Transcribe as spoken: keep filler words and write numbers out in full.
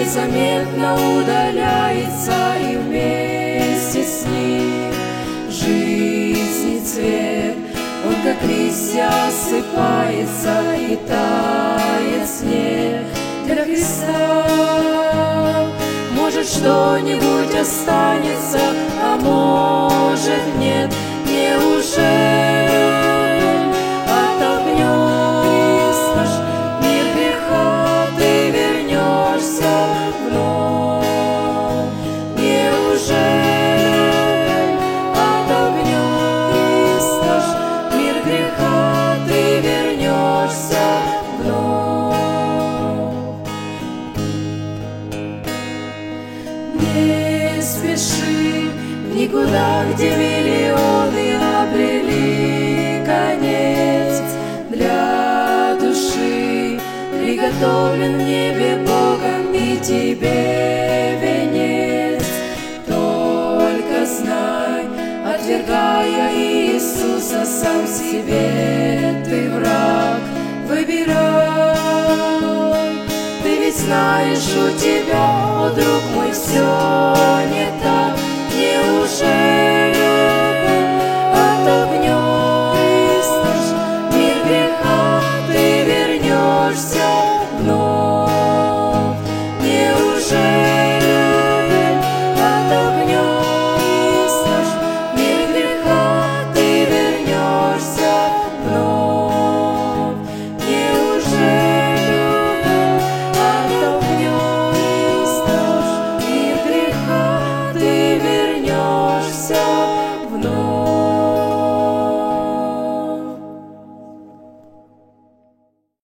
незаметно удаляется, и вместе с ним жизни цвет. Он, как листья, осыпается и тает снег для Христа. Может, что-нибудь останется, а может, нет. Неужели оттолкнешь наш мир греха, ты вернешься вновь? Неужели оттолкнешь наш мир греха, ты вернешься вновь? Не спеши никуда, где миллионы обрели конец. Для души приготовлен в небе Богом и тебе венец. Только знай, отвергая Иисуса, сам себе ты враг. Выбирай, ты ведь знаешь, у тебя, о друг мой, все не так. Неужели